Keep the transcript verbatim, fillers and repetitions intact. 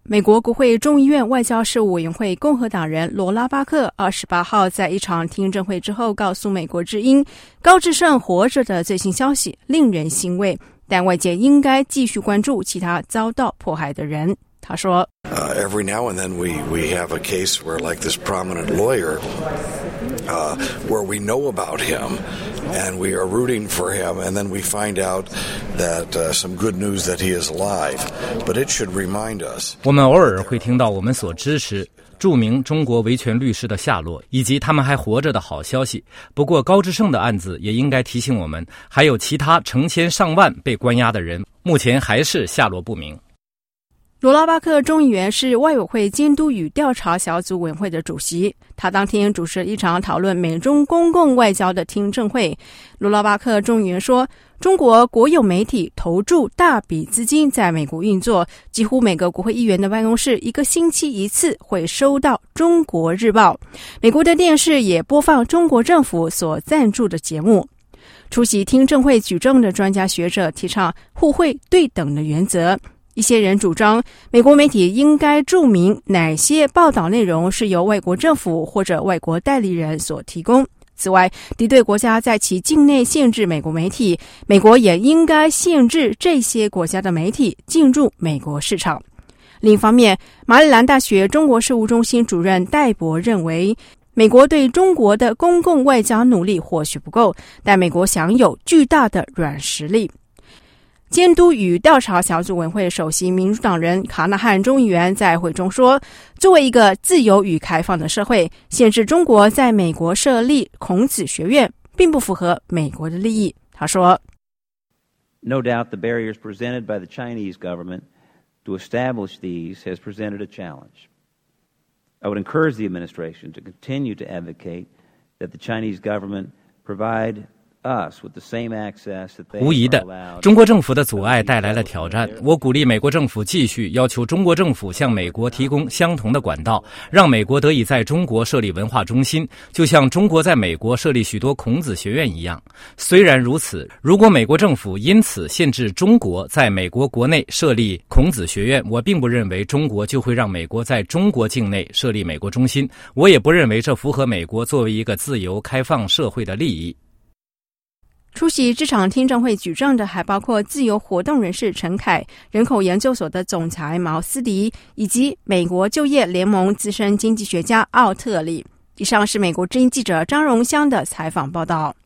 美国国会众议院外交事务委员会共和党人罗拉巴克二十八号在一场听证会之后告诉美国之音，高志胜活着的最新消息令人欣慰，但外界应该继续关注其他遭到迫害的人。他说 uh, Every now and then we, we have a case where, like this prominent lawyer, uh, where we know about him and we are rooting for him, and then we find out that uh, some good news that he is alive. But it should remind us. 我们偶尔会听到我们所支持著名中国维权律师的下落，以及他们还活着的好消息。不过高志胜的案子也应该提醒我们，还有其他成千上万被关押的人，目前还是下落不明。 罗拉巴克众议员是外委会监督与调查小组委员会的主席，他当天主持一场讨论美中公共外交的听证会。罗拉巴克众议员说，中国国有媒体投注大笔资金在美国运作，几乎每个国会议员的办公室一个星期一次会收到中国日报，美国的电视也播放中国政府所赞助的节目。出席听证会举证的专家学者提倡互惠对等的原则，一些人主张美国媒体应该注明哪些报道内容是由外国政府或者外国代理人所提供。此外，敌对国家在其境内限制美国媒体，美国也应该限制这些国家的媒体进入美国市场。另一方面，马里兰大学中国事务中心主任戴博认为，美国对中国的公共外交努力或许不够，但美国享有巨大的软实力。监督与调查小组委员会首席民主党人卡纳汉众议员在会中说，作为一个自由与开放的社会，限制中国在美国设立孔子学院并不符合美国的利益。他说 No doubt the barriers presented by the Chinese government to establish these has presented a challenge. I would encourage the administration to continue to advocate that the Chinese government provide 无疑的，中国政府的阻碍带来了挑战。我鼓励美国政府继续要求中国政府向美国提供相同的管道，让美国得以在中国设立文化中心，就像中国在美国设立许多孔子学院一样。虽然如此，如果美国政府因此限制中国在美国国内设立孔子学院，我并不认为中国就会让美国在中国境内设立美国中心，我也不认为这符合美国作为一个自由开放社会的利益。 出席这场听证会举证的还包括自由活动人士陈凯、人口研究所的总裁毛斯迪，以及美国就业联盟资深经济学家奥特里。以上是美国之音记者张荣香的采访报道。